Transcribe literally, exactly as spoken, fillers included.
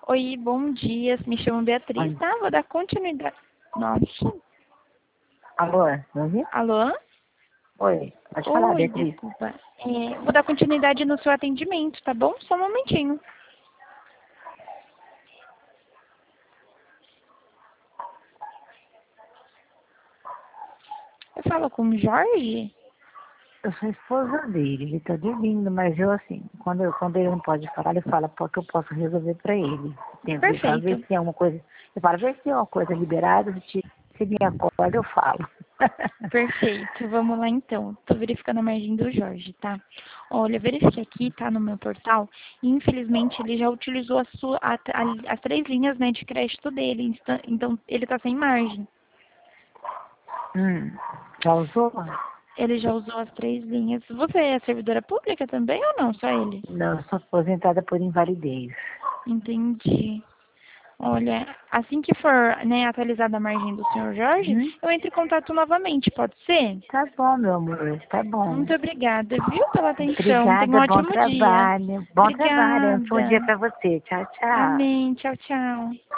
Oi, bom dia. Me chamo Beatriz, Oi. tá? Vou dar continuidade. Nossa. Alô, me ouviu? Alô? Oi, pode falar, Oi, Beatriz. desculpa. É, vou dar continuidade no seu atendimento, tá bom? Só um momentinho. Eu falo com o Jorge? Eu sou a esposa dele, ele tá dormindo, mas eu assim, quando, eu, quando ele não pode falar, ele fala porque eu posso resolver pra ele. Tem que ver Perfeito. se tem alguma coisa. Eu falo, vê se tem uma coisa liberada, se, se me acorda, eu falo. Perfeito. Vamos lá então. Tô verificando a margem do Jorge, tá? Olha, verifiquei aqui, tá no meu portal, e infelizmente ele já utilizou a sua, a- a- as três linhas, né, de crédito dele, então então ele tá sem margem. hum, já usou? Ele já usou as três linhas. Você é servidora pública também ou não? Só ele? Não, eu sou aposentada por invalidez. Entendi. Olha, assim que for, né, atualizada a margem do senhor Jorge, Hum? eu entro em contato novamente, pode ser? Tá bom, meu amor, tá bom. Muito obrigada, viu, pela atenção. Tenha um Obrigada, bom ótimo dia. trabalho. Bom trabalho, um bom dia Obrigada. pra você. Tchau, tchau. Amém. Tchau, tchau.